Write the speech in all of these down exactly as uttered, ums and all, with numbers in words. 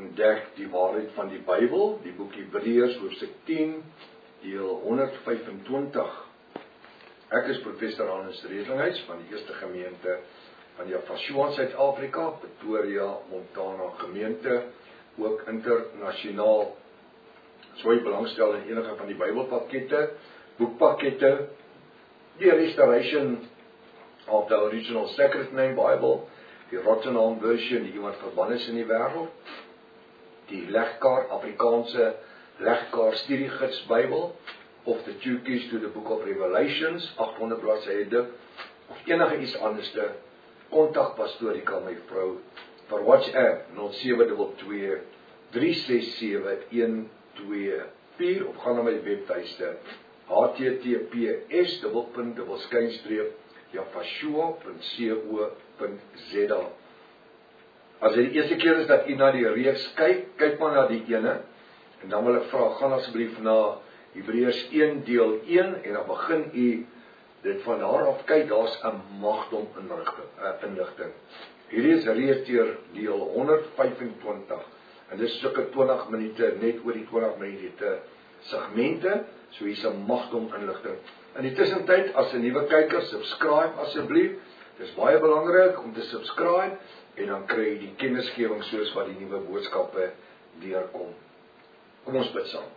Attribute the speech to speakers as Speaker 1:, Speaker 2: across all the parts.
Speaker 1: ontdek die waarheid van die Bybel, die boek Hebreërs hoofstuk tien, deel honderdvyfentwintig. Ek is professor Hannes Redlinghuis van die Eerste Gemeente van die Jaffa Suid-Afrika, Pretoria, Montana gemeente, ook internasionaal. So jy belangstel in enige van die Bybelpakkette, boekpakkette, die Restoration of the Original Sacred Name Bible, die Rotterdam version, die iemand verband is in die wêreld, die legkaart, Afrikaanse legkaart studiegids Bybel, of the Two Keys to the Book of Revelations, agthonderd bladsye dik, of enige iets anderste, kontak pastorika my vrou, vir WhatsApp nul sewe twee twee, drie ses sewe, een twee vier, of gaan na my webtuiste, h t t p s dubbelpunt dubbel skynstreep jafashua punt co punt z a. As dit die eerste keer is dat u na die reeks kyk, kyk maar na die ene, en dan wil ek vra, gaan asseblief na Hebreërs een deel een, en dan begin u dit van daar af kyk, daar's 'n magdom inligting. Hierdie is reeds deur deel honderdvyfentwintig, en dit is sokke twintig minute, net oor die twintig minute segmente, so hier's 'n magdom inligting. In die tussentyd, as 'n nuwe kyker, subscribe asseblief. Dit is baie belangrik om te subscribe, en dan kry jy die kennisgewing soos wat die nuwe boodskappe deurkom. Kom ons bid saam.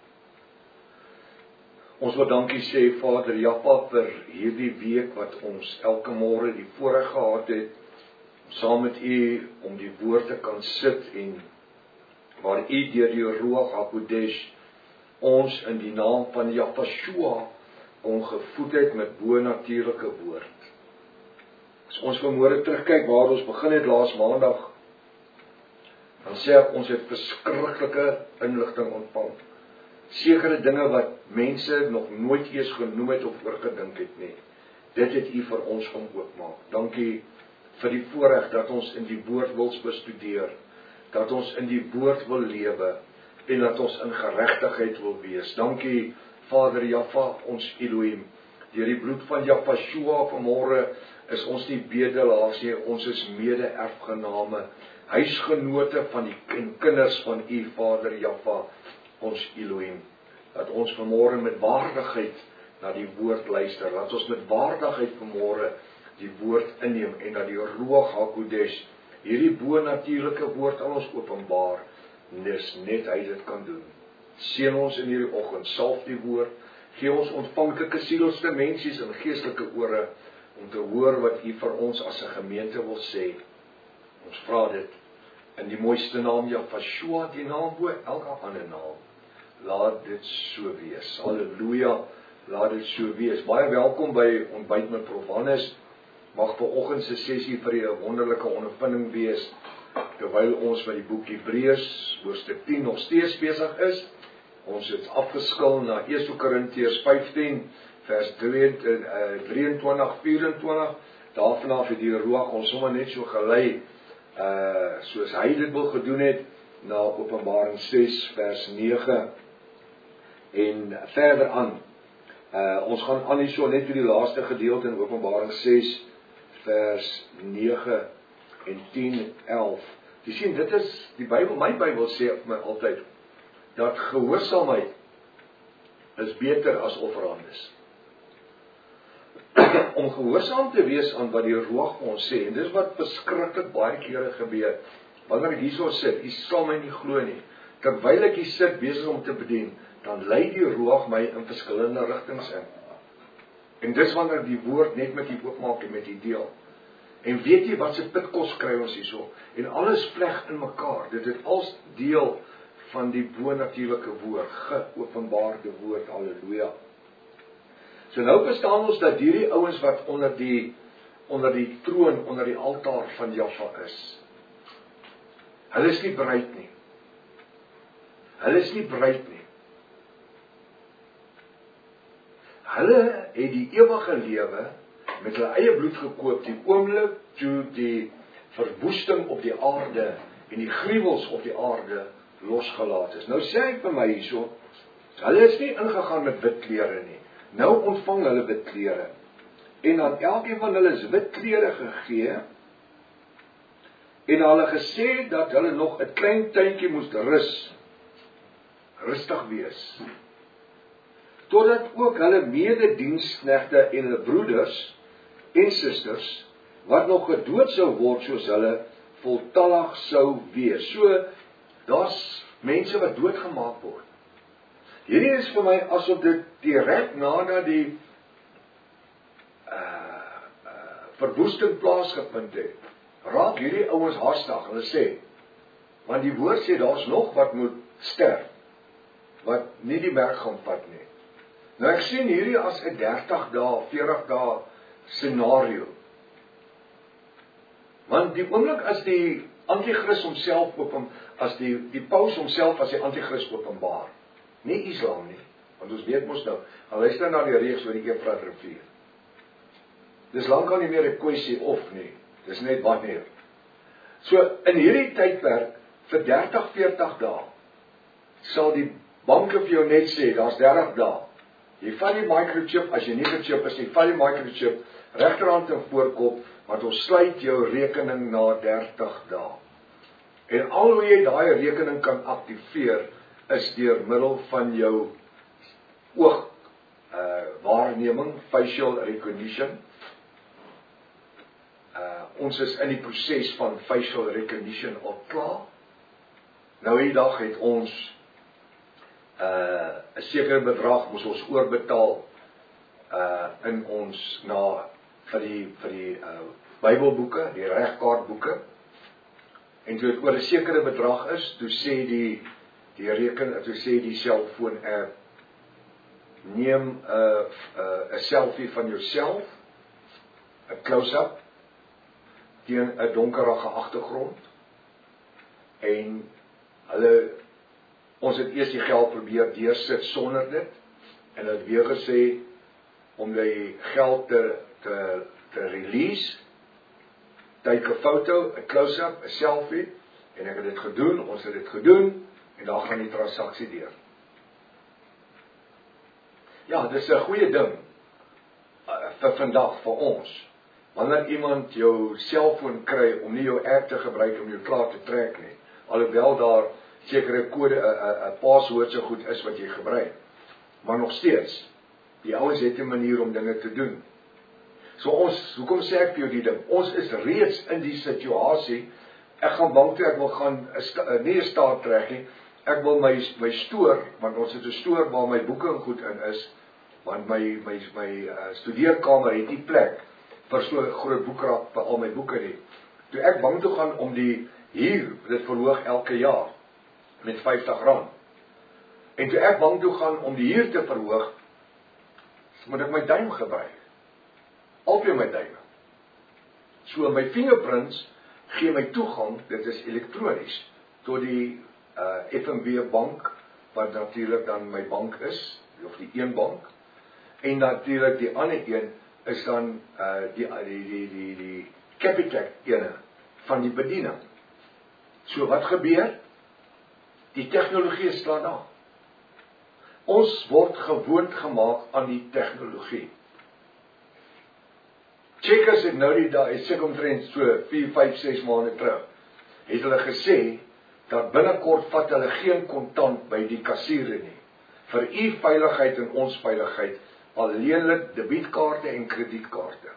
Speaker 1: Ons wil dankie sê, Vader Jaffa, vir hierdie week wat ons elke môre die voorreg gehad het, saam met u om die woord te kan sit, en waar u deur die Ruach HaKodesh ons in die naam van Jafashua ongevoed het met bo-natuurlike woord. As ons vanmôre terugkyk waar ons begin het laas maandag, dan sê ek, ons het verskriklike inligting ontvang. Sekere dinge wat mense nog nooit eens genoem het of oorgedink het nie. Dit het u vir ons kom oopmaak. Dankie vir die voorreg dat ons in die woord wil bestudeer, dat ons in die woord wil lewe, en dat ons in geregtigheid wil wees. Dankie, Vader Jaffa, ons Elohim. Deur die bloed van Jafashua vanmôre is ons nie bedelaars nie, ons is mede-erfgename, huisgenote van die kinders van u, Vader Jaffa, ons Elohim. Dat ons vanmôre met waardigheid na die woord luister, dat ons met waardigheid vanmôre die woord inneem, en dat die Ruach HaKodesh hierdie bo-natuurlike woord aan ons openbaar, dis net hy dit kan doen. Seën ons in hierdie oggend, salf die woord, gee ons ontvanklike sielste mensies en geestelike ore, om te hoor wat u vir ons as 'n gemeente wil sê. Ons vra dit in die mooiste naam Jafashua, die naam bo elke ander naam. Laat dit so wees. Halleluja, laat dit so wees. Baie welkom by Ontbyt met Prof Hannes. Mag vanoggend se sessie vir u 'n wonderlike ondervinding wees, terwyl ons met die boek Hebreërs hoofstuk tien nog steeds besig is. Ons het afgeskil na Eerste Korintiërs vyftien, vers drieëntwintig, vyerentwintig, daarvanaf het die Ruach ons sommer net so gelei, uh, soos hy dit wil gedoen het, na Openbaring ses, vers nege, en verder aan. Uh, ons gaan aan hier so net vir die laaste gedeelte in Openbaring ses, vers nege en tien, elf. Jy sien, dit is, die Bybel, my Bybel sê vir my altyd, dat gehoorsaamheid is beter as offerandes. Om gehoorsaam te wees aan wat die Ruach ons sê, en dis wat verskriklik baie kere gebeur, wanneer ek hierso sit, jy sal my nie glo nie, terwyl ek hier sit besig om te bedien, dan lei die Ruach my in verskillende rigtings in. En dis wanneer die woord net met die oopmaak en met die deel. En weet jy wat se pitkos kry ons hierso? En alles vleg in mekaar. Dit het als deel van die bo-natuurlike woord, geopenbaarde woord, halleluja. So nou bestaan ons dat hierdie ouens wat onder die onder die troon, onder die altaar van Jaffa is, hulle is nie bereid nie. Hulle is nie bereid nie. Hulle het die ewige lewe met hulle eie bloed gekoop, die oomblik toe die verwoesting op die aarde en die gruwels op die aarde losgelaat is. Nou sê ek vir my hierso, hulle is nie ingegaan met wit klere nie. Nou ontvang hulle wit klere. En aan elkeen van hulle is wit klere gegee, en hulle gesê dat hulle nog 'n klein tydjie moes rus, rustig wees, totdat ook hulle medediensknegte en hulle broeders en susters, wat nog gedood sou word soos hulle, voltallig sou wees. So, daar's mense wat doodgemaak word. Hierdie is vir my asof dit direk nadat die uh, uh, verwoesting plaasgevind het, raak hierdie ouens haastig, hulle sê, want die woord sê, daar's nog wat moet sterf, wat nie die berg gaan vat nie. Nou ek sien hierdie as 'n dertig dae, veertig dae scenario. Want die oomblik as die antichrist homself open, as die, die paus homself as die antichrist openbaar, nie Islam nie, want ons weet mos nou, al luister na die reeks oor die Eufrat rivier. Dis lankal nie meer 'n kwessie of nie, dis net wanneer. So in hierdie tydperk, vir dertig, veertig dae, sal die banke vir jou net sê, daar's dertig dae. Jy vat die microchip, as jy nie gechip is, jy vat die microchip, regterhand en voorkop, want ons sluit jou rekening na dertig dae. En al hoe jy daai rekening kan aktiveer, is deur middel van jou oog uh, waarneming, facial recognition. Uh, ons is in die proses van facial recognition al klaar. Nou die dag het ons 'n uh, sekere bedrag moes ons oorbetaal uh, in ons na vir die vir die uh, Bybelboeke, die regkaartboeke. En toe dit oor 'n sekere bedrag is, toe sê die die reken, toe sê die selfoon app, neem 'n uh, 'n uh, selfie van jouself, 'n close-up teen 'n donkerige agtergrond. En hulle ons het eers die geld probeer deursit sonder dit, en hulle het weer gesê om die geld te te te release, take 'n foto, 'n close-up, 'n selfie, en ek het dit gedoen, ons het dit gedoen, en daar gaan die transaksie deur. Ja, dis 'n goeie ding uh, vir vandag, vir ons. Wanneer iemand jou selfoon kry om nie jou app te gebruik om jou klaar te trek nie, alhoewel daar sekere kode, 'n 'n paswoord so goed is wat jy gebruik, maar nog steeds, die ouens het 'n manier om dinge te doen. So ons, hoekom sê ek vir jou die ding? Ons is reeds in die situasie, ek gaan bank toe, ek wil gaan, nie 'n staat trek nie, ek wil my, my stoor, want ons het 'n stoor waar my boeke goed in is, want my, my, my uh, studeerkamer het nie plek, vir so 'n groot boekrak, vir al my boeke nie. Toe ek bank toe gaan om die, hier, dit verhoog elke jaar, met vyftig rand. En toe ek bank toe gaan om die huur te verhoog, moet ek my duim gebruik. Albei my duim. So my fingerprints gee my toegang, dit is elektronies, tot die uh, F N B bank, wat natuurlik dan my bank is, of die een bank, en natuurlik die ander een is dan uh, die, die, die, die, die Capitec ene van die bediening. So wat gebeur? Die tegnologie slaan aan. Ons word gewoond gemaak aan die tegnologie. Checkers het nou die dag, het sê omtrent so vier, vyf, ses maande terug, het hulle gesê, dat binnekort vat hulle geen kontant by die kassiere nie. Vir u veiligheid en ons veiligheid, alleenlik debietkaarte en kredietkaarte.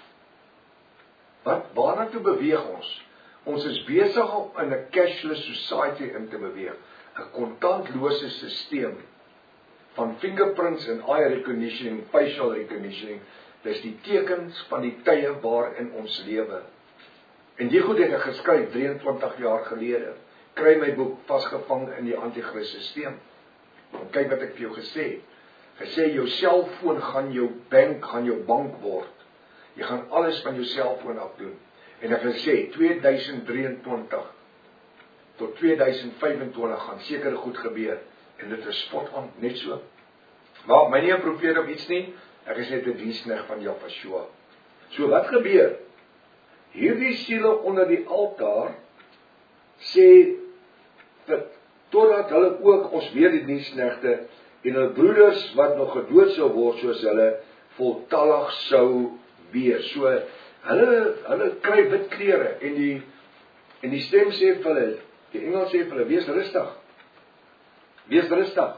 Speaker 1: Wat, waarna toe beweeg ons? Ons is besig om in 'n cashless society in te beweeg. 'n kontantlose stelsel van fingerprints en eye recognition, facial recognition, dis die tekens van die tye waarin ons lewe. En die goed het ek geskryf drieëntwintig jaar gelede. Kry my boek Vasgevang in die Antichrist stelsel. En kyk wat ek vir jou gesê het. Gesê jou selfoon gaan jou bank, gaan jou bank word. Jy gaan alles van jou selfoon af doen. En ek gesê tweeduisend drieëntwintig tot tweeduisend vyfentwintig gaan sekere goed gebeur. En dit is spot aan, net so. Maar my nie 'n profeet of iets nie, ek is net 'n diensknegt van Jahweh. So wat gebeur? Hierdie siele onder die altaar sê dat totdat hulle ook, ons weer die diensknegte en hulle broeders wat nog gedood sou word soos hulle voltallig sou wees. So hulle hulle kry wit klere en die En die stem sê vir hulle, die engel sê vir hulle, wees rustig. Wees rustig.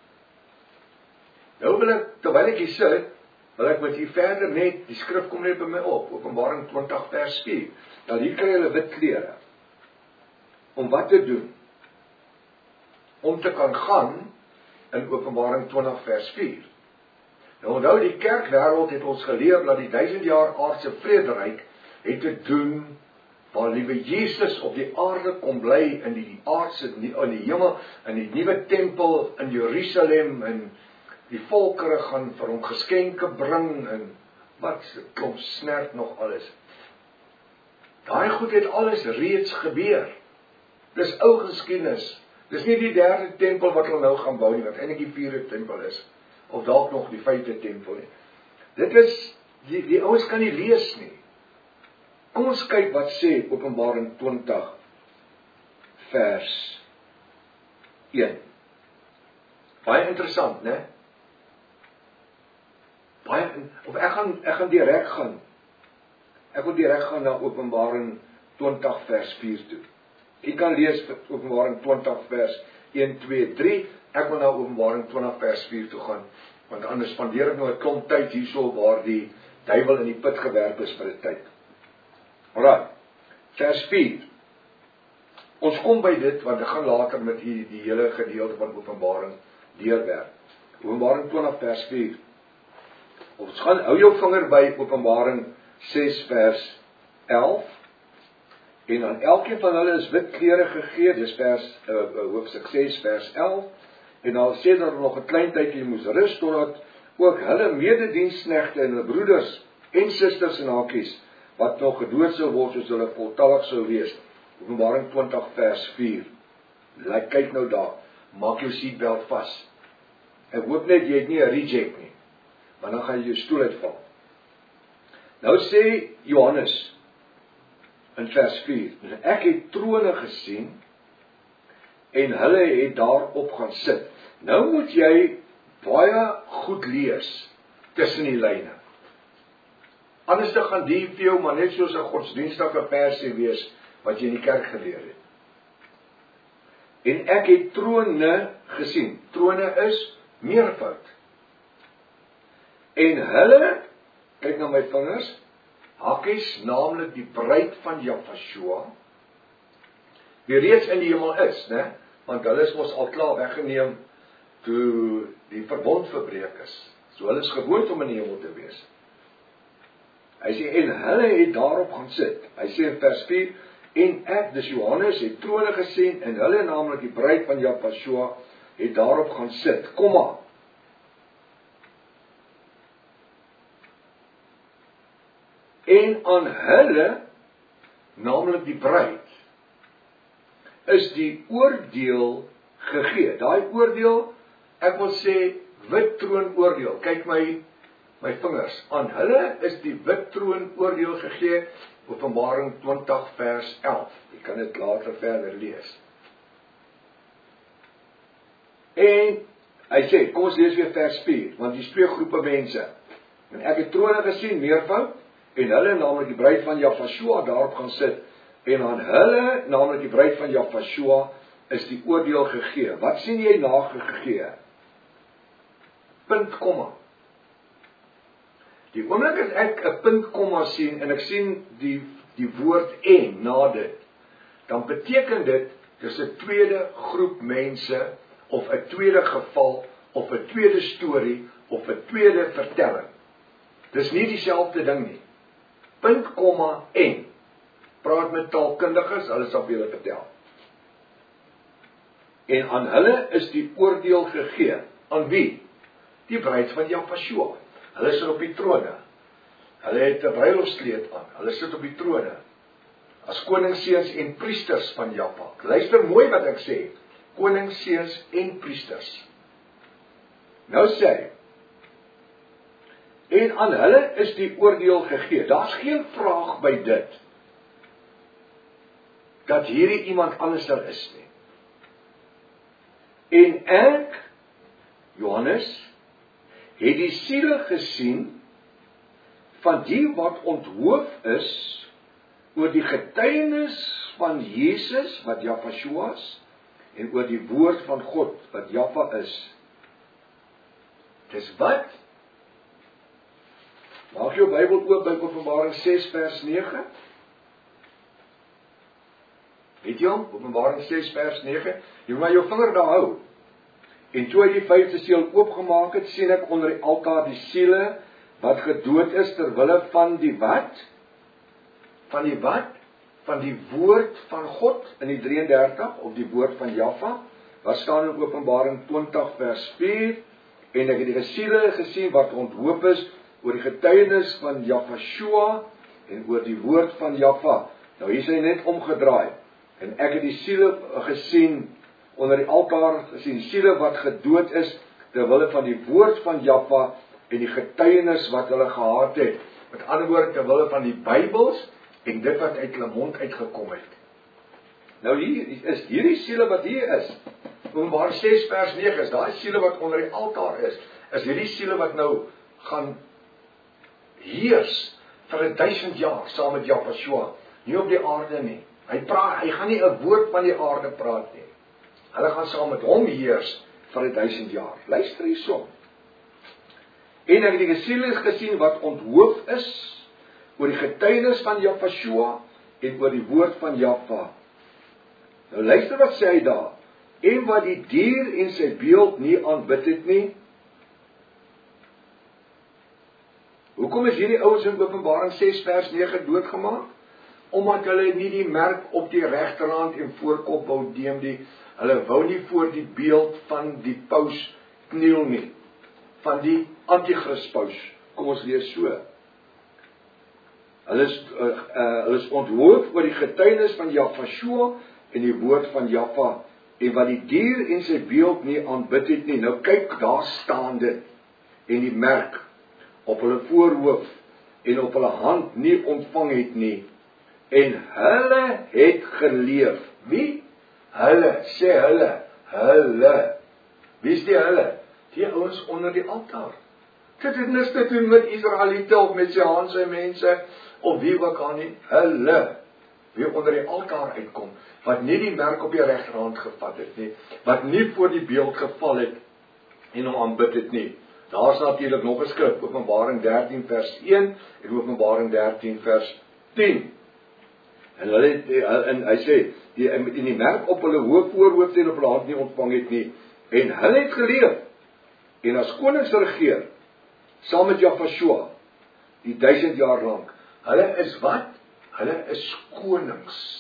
Speaker 1: Nou wil ek, terwyl ek hier sit, wil ek met u verder net, die skrif kom net by my op, Openbaring twintig vers vier. Dan hier kry hulle wit klere. Om wat te doen? Om te kan gaan in Openbaring twintig vers vier. Nou onthou, die kerkwêreld het ons geleer dat die duisend jaar aardse vrederyk het te doen waar liewe Jesus op die aarde kom bly in die aardse, in die hemel, in die nuwe tempel in Jerusalem, en die volkere gaan vir hom geskenke bring, en wat klomp snert nog alles. Daai goed het alles reeds gebeur. Dis ou geskiedenis. Dis nie die derde tempel wat hulle nou gaan bou nie, wat eintlik die vierde tempel is, of dalk nog die vyfde tempel nie. Dit is, die, die ouens kan nie lees nie. Kom ons kyk wat sê Openbaring twintig vers een. Baie interessant, né? Baie, of ek gaan, ek gaan direk gaan. Ek wil direk gaan na Openbaring twintig vers vier toe. Jy kan lees Openbaring twintig vers een, twee, drie. Ek wil na Openbaring twintig vers vier toe gaan, want anders spandeer ek nou 'n klomp tyd hierso waar die duiwel in die put gewerp is vir 'n tyd. Alraai, vers vier. Ons kom by dit, want ek gaan later met die, die hele gedeelte van Openbaring deurwerk. Openbaring twintig vers vier. Ons gaan, hou jou vinger by Openbaring ses vers elf. En aan elkeen van hulle is wit klere gegee, dis vers, uh, uh, hoofstuk ses vers elf. En dan sê dat hulle nog 'n klein tydjie moes rus, totdat ook hulle medediensknegte en hulle broeders en susters en hakies, wat nog gedood sou word, soos hulle voltallig sou wees. Openbaring twintig vers vier. Like, kyk nou daar, maak jou seatbelt vas. Ek hoop net jy het nie 'n reject nie, want dan gaan jy jou stoel uitval. Nou sê Johannes in vers vier, ek het trone gesien, en hulle het daarop gaan sit. Nou moet jy baie goed lees, tussen die lyne. Anders dan gaan die vir jou maar net soos 'n godsdienstige versie wees, wat jy in die kerk geleer het. En ek het trone gesien. Trone is meervoud. En hulle, kyk na my vingers, hakies, naamlik die bruid van Jahshua, die reeds in die hemel is, né? Want hulle is mos al klaar weggeneem toe die verbond verbreek is. So hulle is gewoond om in die hemel te wees. Hy sê, en hulle het daarop gaan sit. Hy sê in vers vier, en ek, dis Johannes, het trone gesien, en hulle, naamlik die bruid van Jahshua, het daarop gaan sit. Kom maar. En aan hulle, naamlik die bruid, is die oordeel gegee. Daai oordeel, ek wil sê, wit troon oordeel. Kyk my, my vingers. Aan hulle is die wit troon oordeel gegee, Openbaring twintig vers elf. Jy kan dit later verder lees. En, hy sê, kom ons lees weer vers vier, want die twee groepe mense. En ek het trone gesien, meervoud, en hulle, naamlik die bruid van Jahshua, daarop gaan sit, en aan hulle, naamlik die bruid van Jahshua, is die oordeel gegee. Wat sien jy na gegee? Punt, komma. Die oomblik as ek 'n punt, komma sien, en ek sien die, die woord en na dit, dan beteken dit, dis 'n tweede groep mense, of 'n tweede geval, of 'n tweede storie, of 'n tweede vertelling. Dis nie dieselfde ding nie. Punt, komma, en. Praat met taalkundiges, hulle sal vir julle vertel. En aan hulle is die oordeel gegee. Aan wie? Die bruid van Jahshua. Hulle sit op die trone. Hulle het 'n bruilofskleed aan. Hulle sit op die trone. As koningsseuns en priesters van Jahwe. Luister mooi wat ek sê. Koningsseuns en priesters. Nou sê hy, en aan hulle is die oordeel gegee. Daar's geen vraag by dit, dat hierdie iemand anderser is nie. En ek, Johannes, het die siele gesien van die wat onthoof is oor die getuienis van Jesus, wat Jahvashua is, en oor die woord van God, wat Jahwe is. Dis wat? Maak jou Bybel oop by Openbaring ses vers nege. Weet jy hom? Openbaring ses vers nege. Jy moet maar jou vinger daar hou. En toe hy die vyfde seël oopgemaak het, sien ek onder die altaar die siele wat gedood is ter wille van die wat? Van die wat? Van die woord van God in die drie en dertig, of die woord van Jahwe. Wat staan in Openbaring twintig vers vier? En ek het die siele gesien wat onthoop is oor die getuienis van Jahvashua en oor die woord van Jahwe. Nou hier is hy net omgedraai. En ek het die siele gesien onder die altaar, gesien siele wat gedood is ter wille van die woord van Jahwe en die getuienis wat hulle gehad het. Met ander woorde, ter wille van die Bybels en dit wat uit hulle mond uitgekom het. Nou hier is hierdie siele wat hier is. Openbaring ses vers nege is daai siele wat onder die altaar is. Is hierdie siele wat nou gaan heers vir duisend jaar saam met Jahvashua. Nie op die aarde nie. Hy praat, hy gaan nie 'n woord van die aarde praat nie. Hulle gaan saam met hom heers vir duisend jaar. Luister hierson. En ek het die siele gesien wat onthoop is oor die getuienis van Jahvashua en oor die woord van Jahwe. Nou luister wat sê hy daar. En wat die dier en sy beeld nie aanbid het nie. Hoekom is hierdie ouens in Openbaring ses vers nege doodgemaak? Omdat hulle nie die merk op die regterhand en voorkop wou neem nie. Hulle wou nie voor die beeld van die paus kniel nie. Van die antichrist paus. Kom ons lees so. Hulle is, uh, uh, hulle is onthoop oor die getuienis van Jahvashua en die woord van Jahwe. En wat die dier en sy beeld nie aanbid het nie. Nou kyk, daar staan dit. En die merk op hulle voorhoof en op hulle hand nie ontvang het nie. En hulle het geleef. Wie? Hulle, sê hulle. Hulle. Wie is die hulle? Die ouens onder die altaar. Dit het niks te doen met Israeliete of met Sehanse mense of wie ook al nie. Hulle. Wie onder die altaar uitkom. Wat nie die merk op die regterhand gevat het nie. Wat nie voor die beeld geval het en hom aanbid het nie. Daar is natuurlik nog 'n skrif, Openbaring dertien vers een en Openbaring dertien vers tien. En hulle het, en hy sê, die, en die merk op hulle hoof voorhoofde en op hulle hand nie ontvang het nie. En hulle het geleef, en as konings regeer, saam met Jahvashua, die duisend jaar lank. Hulle is wat? Hulle is konings.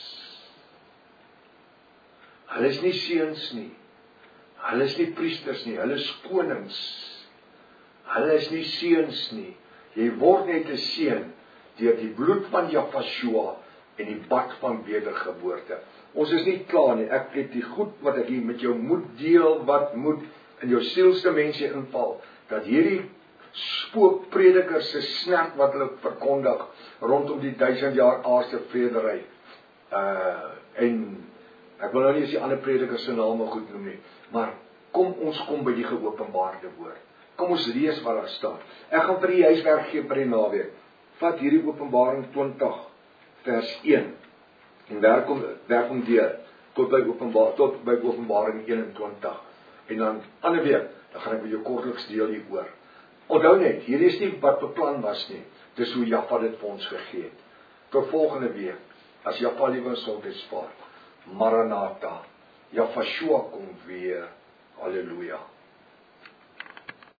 Speaker 1: Hulle is nie seuns nie. Hulle is nie priesters nie. Hulle is konings. Hulle is nie seuns nie. Jy word net 'n seun deur die bloed van Jahvashua en die bad van wedergeboorte. Ons is nie klaar nie. Ek het die goed wat ek hier met jou moet deel, wat moet in jou sielste mense inval, dat hierdie spookpredikers se snert wat hulle verkondig rondom die duisend jaar aardse vredery. Uh en ek wil nou nie eens die ander predikers se name goed noem nie, maar kom ons kom by die geopenbaarde woord. Kom ons lees wat daar staan. Ek gaan vir die huiswerk gee vir die naweek. Vat hierdie Openbaring twintig vers een en werk hom werk hom deur tot by Openbaar tot by Openbaring eenentwintig. En dan ander week, dan gaan ek met jou kortliks deel hieroor. Onthou net, hierdie is nie wat beplan was nie. Dis hoe Jahwe dit vir ons gegee het. Tot volgende week, as Jahwe liewe ons gesondheidsvaar. Maranatha. Jahvashua kom weer. Halleluja.